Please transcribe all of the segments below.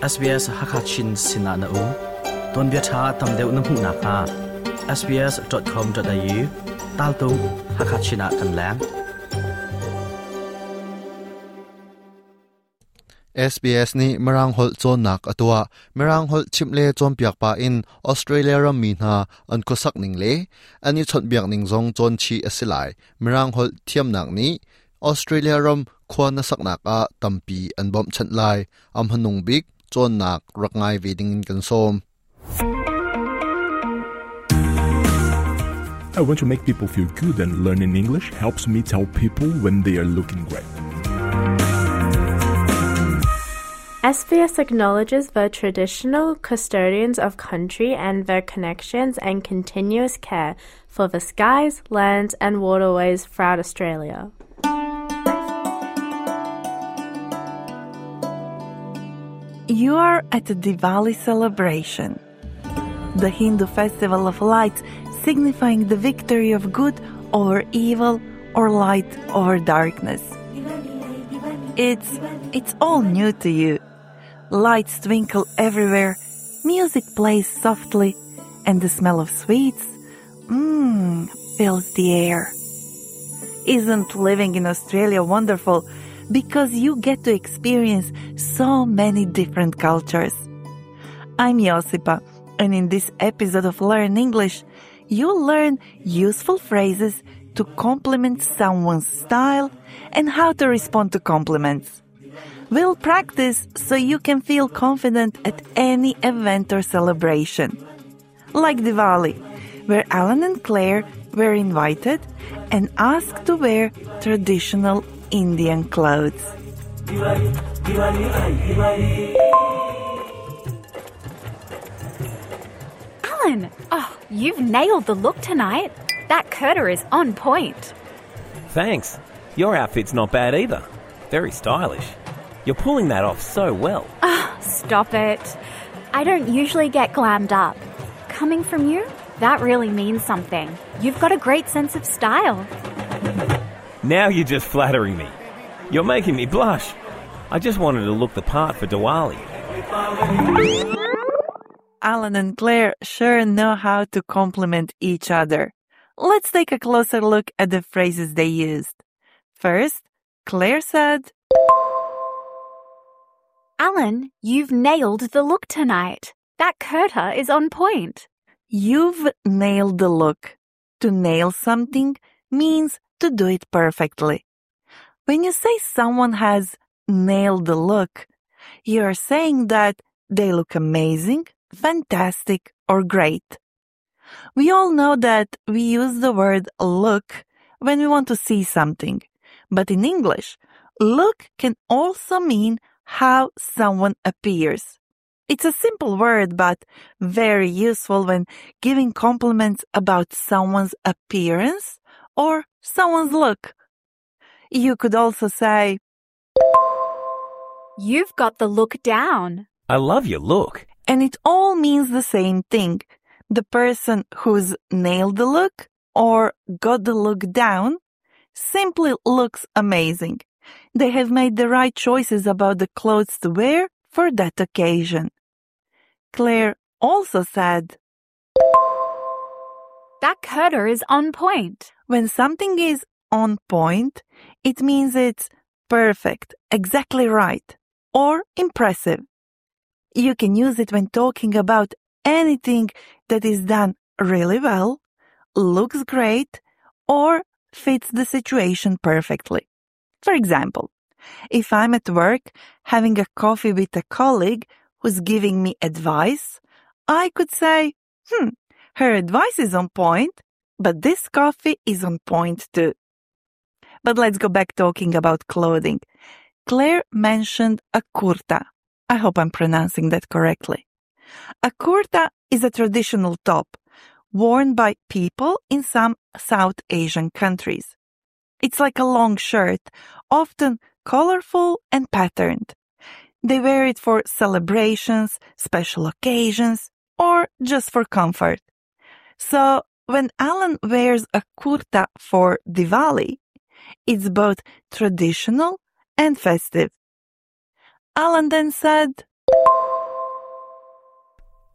SBS Hakachin Sinana U Ton bia tha tam deuh na hmu na kha sbs.com.au taltung Hakachina kan lang SBS ni marang hol chon nak atwa marang hol chimle chom piak pa in Australia ram mi na an ko sak ning le ani chot biak ning zong chon chi asilai marang hol thiam nak ni Australia ram khwan na sak nak a tampi an bom chan lai am hanung big chon nak rakngai veding in kan som. I want to make people feel good, and learning English helps me tell people when they are looking great. SBS acknowledges the traditional custodians of country and their connections and continuous care for the skies, lands and waterways throughout Australia. You are at a Diwali celebration, the Hindu festival of lights signifying the victory of good over evil or light over darkness. It's all new to you. Lights twinkle everywhere, music plays softly, and the smell of sweets fills the air. Isn't living in Australia wonderful? Because you get to experience so many different cultures. I'm Josipa, and in this episode of Learn English, you'll learn useful phrases to compliment someone's style and how to respond to compliments. We'll practice so you can feel confident at any event or celebration. Like Diwali, where Alan and Claire were invited and asked to wear traditional Indian clothes. Alan, you've nailed the look tonight. That curter is on point. Thanks. Your outfit's not bad either. Very stylish. You're pulling that off so well. Stop it. I don't usually get glammed up. Coming from you, that really means something. You've got a great sense of style. Now you're just flattering me. You're making me blush. I just wanted to look the part for Diwali. Alan and Claire sure know how to compliment each other. Let's take a closer look at the phrases they used. First, Claire said, Alan, you've nailed the look tonight. That curter is on point. You've nailed the look. To nail something means to do it perfectly. When you say someone has nailed the look, you're saying that they look amazing, fantastic, or great. We all know that we use the word look when we want to see something, but in English, look can also mean how someone appears. It's a simple word, but very useful when giving compliments about someone's appearance or someone's look. You could also say, You've got the look down. I love your look. And it all means the same thing. The person who's nailed the look or got the look down simply looks amazing. They have made the right choices about the clothes to wear for that occasion. Claire also said, That curter is on point. When something is on point, it means it's perfect, exactly right, or impressive. You can use it when talking about anything that is done really well, looks great, or fits the situation perfectly. For example, if I'm at work having a coffee with a colleague who's giving me advice, I could say, her advice is on point, but this coffee is on point too. But let's go back talking about clothing. Claire mentioned a kurta. I hope I'm pronouncing that correctly. A kurta is a traditional top worn by people in some South Asian countries. It's like a long shirt, often colorful and patterned. They wear it for celebrations, special occasions, or just for comfort. So when Alan wears a kurta for Diwali, it's both traditional and festive. Alan then said,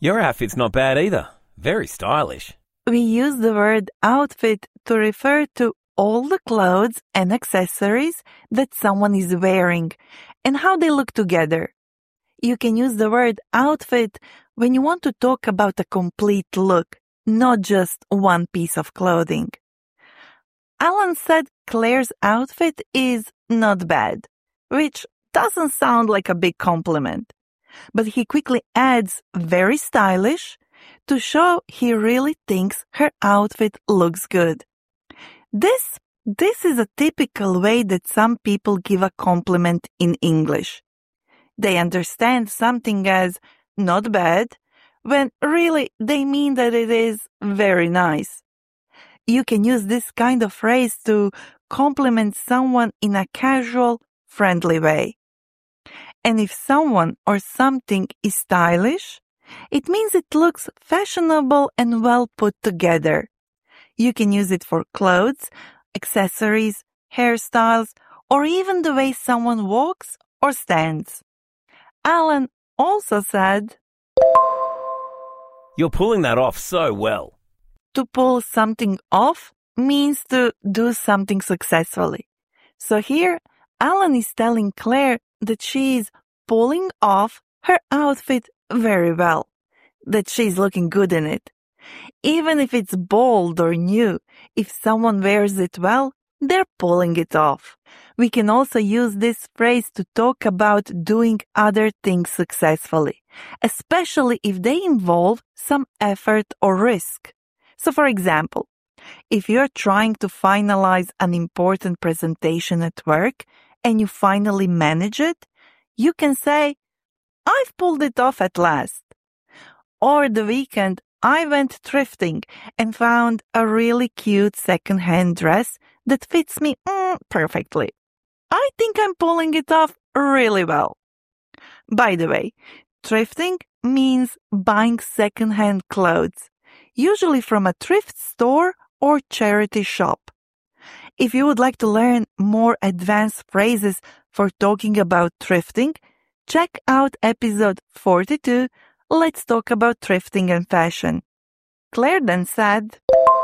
Your outfit's not bad either. Very stylish. We use the word outfit to refer to all the clothes and accessories that someone is wearing and how they look together. You can use the word outfit when you want to talk about a complete look, not just one piece of clothing. Alan said Claire's outfit is not bad, which doesn't sound like a big compliment. But he quickly adds very stylish to show he really thinks her outfit looks good. This is a typical way that some people give a compliment in English. They understand something as not bad when really they mean that it is very nice. You can use this kind of phrase to compliment someone in a casual, friendly way. And if someone or something is stylish, it means it looks fashionable and well put together. You can use it for clothes, accessories, hairstyles, or even the way someone walks or stands. Alan also said, You're pulling that off so well. To pull something off means to do something successfully. So here, Alan is telling Claire that she is pulling off her outfit very well, that she's looking good in it. Even if it's bold or new, if someone wears it well, they're pulling it off. We can also use this phrase to talk about doing other things successfully, especially if they involve some effort or risk. So for example, if you're trying to finalize an important presentation at work and you finally manage it, you can say, I've pulled it off at last. Or the weekend, I went thrifting and found a really cute second-hand dress that fits me perfectly. I think I'm pulling it off really well. By the way, thrifting means buying second-hand clothes, usually from a thrift store or charity shop. If you would like to learn more advanced phrases for talking about thrifting, check out episode 42, Let's Talk About Thrifting and Fashion. Claire then said,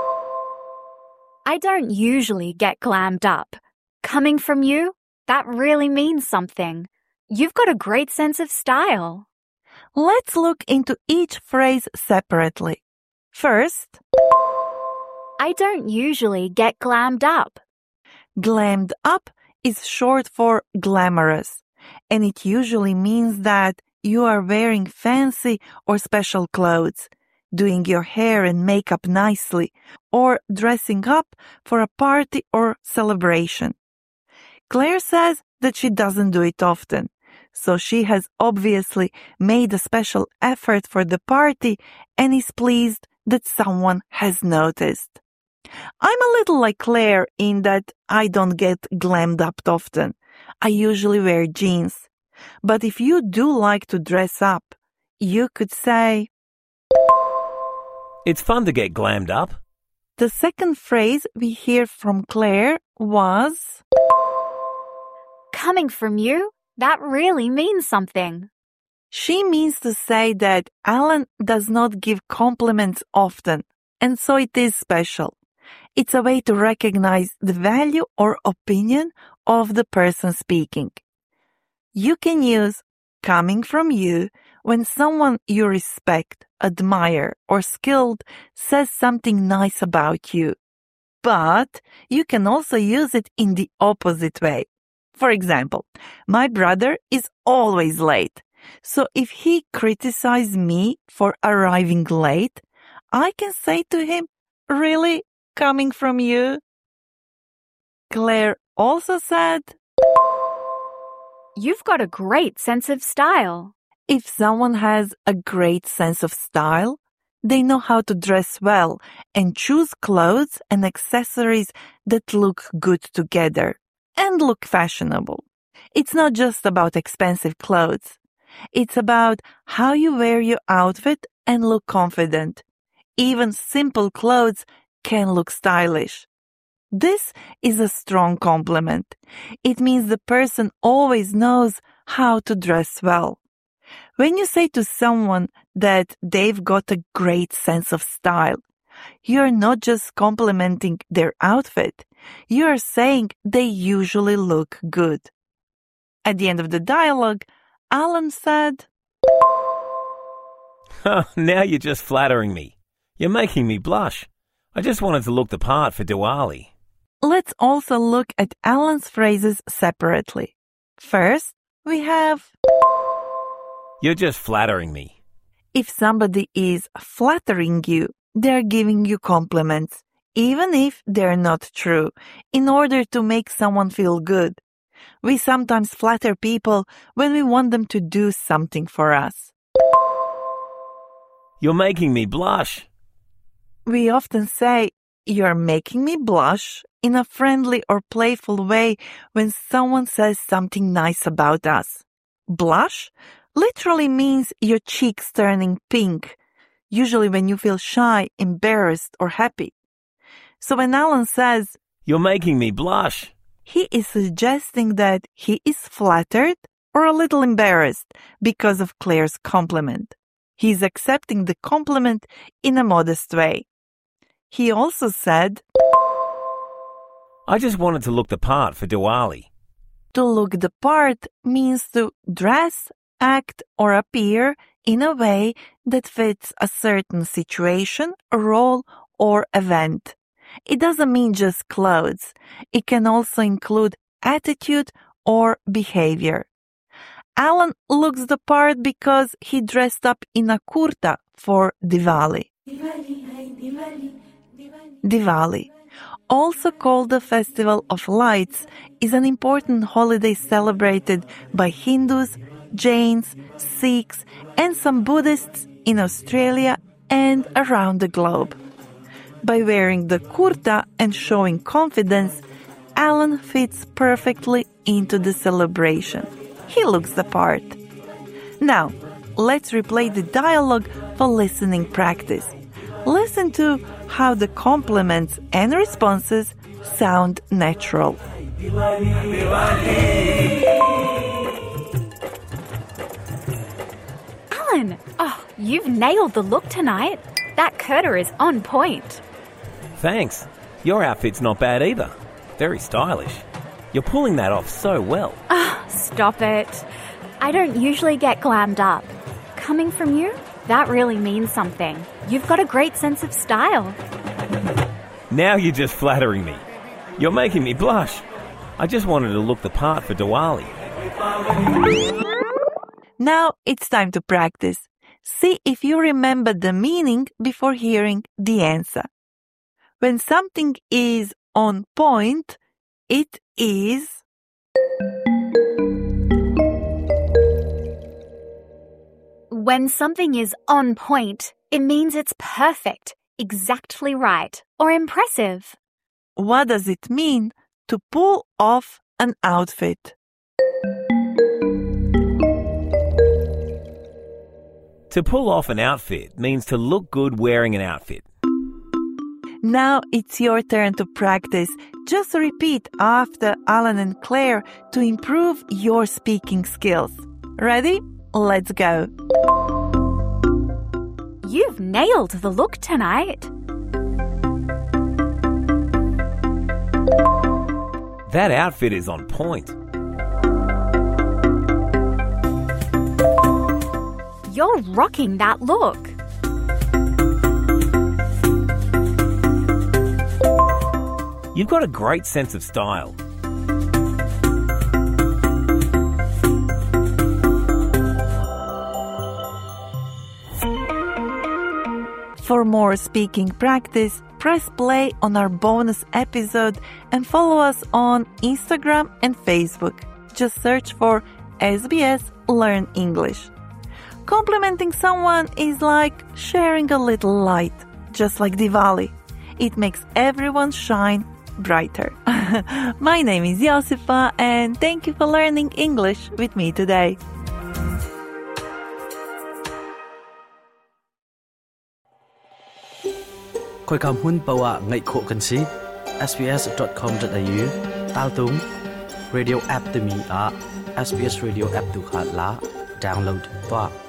I don't usually get glammed up. Coming from you, that really means something. You've got a great sense of style. Let's look into each phrase separately. First, I don't usually get glammed up. Glammed up is short for glamorous, and it usually means that you are wearing fancy or special clothes, doing your hair and makeup nicely, or dressing up for a party or celebration. Claire says that she doesn't do it often, so she has obviously made a special effort for the party and is pleased that someone has noticed. I'm a little like Claire in that I don't get glammed up often. I usually wear jeans. But if you do like to dress up, you could say, It's fun to get glammed up. The second phrase we hear from Claire was, Coming from you, that really means something. She means to say that Alan does not give compliments often, and so it is special. It's a way to recognize the value or opinion of the person speaking. You can use coming from you when someone you respect, admire, or skilled says something nice about you. But you can also use it in the opposite way. For example, my brother is always late. So if he criticizes me for arriving late, I can say to him, Really? Coming from you? Claire also said, You've got a great sense of style. If someone has a great sense of style, they know how to dress well and choose clothes and accessories that look good together and look fashionable. It's not just about expensive clothes. It's about how you wear your outfit and look confident. Even simple clothes can look stylish. This is a strong compliment. It means the person always knows how to dress well. When you say to someone that they've got a great sense of style, you're not just complimenting their outfit, you're saying they usually look good. At the end of the dialogue, Alan said, Now you're just flattering me. You're making me blush. I just wanted to look the part for Diwali. Let's also look at Alan's phrases separately. First, we have, You're just flattering me. if somebody is flattering you, they're giving you compliments, even if they're not true, in order to make someone feel good. We sometimes flatter people when we want them to do something for us. You're making me blush. We often say, "You're making me blush," in a friendly or playful way when someone says something nice about us. Blush literally means your cheeks turning pink, usually when you feel shy, embarrassed, or happy. So when Alan says, You're making me blush. he is suggesting that he is flattered or a little embarrassed because of Claire's compliment. He's accepting the compliment in a modest way. He also said, I just wanted to look the part for Diwali. to look the part means to dress, act, or appear in a way that fits a certain situation, role, or event. It doesn't mean just clothes. It can also include attitude or behavior. Alan looks the part because he dressed up in a kurta for Diwali. Diwali, also called the Festival of Lights, is an important holiday celebrated by Hindus, Jains, Sikhs, and some Buddhists in Australia and around the globe. By wearing the kurta and showing confidence, Alan fits perfectly into the celebration. He looks the part. Now, let's replay the dialogue for listening practice. Listen to how the compliments and responses sound natural. Alan, you've nailed the look tonight. That kurta is on point. Thanks. Your outfit's not bad either. Very stylish. You're pulling that off so well. Stop it. I don't usually get glammed up. Coming from you, that really means something. You've got a great sense of style. Now you're just flattering me. You're making me blush. I just wanted to look the part for Diwali. Now it's time to practice. See if you remember the meaning before hearing the answer. When something is on point, it is... When something is on point, it means it's perfect, exactly right, or impressive. What does it mean to pull off an outfit? To pull off an outfit means to look good wearing an outfit. Now it's your turn to practice. Just repeat after Alan and Claire to improve your speaking skills. Ready? Let's go. You've nailed the look tonight. That outfit is on point. You're rocking that look. You've got a great sense of style. For more speaking practice, press play on our bonus episode and follow us on Instagram and Facebook. Just search for SBS Learn English. Complimenting someone is like sharing a little light, just like Diwali. It makes everyone shine brighter. My name is Josipa and thank you for learning English with me today. Khoi kam hun bawa ngai kho kan si sbs.com.au tal tung radio app te mi a SBS radio app tu khat la download to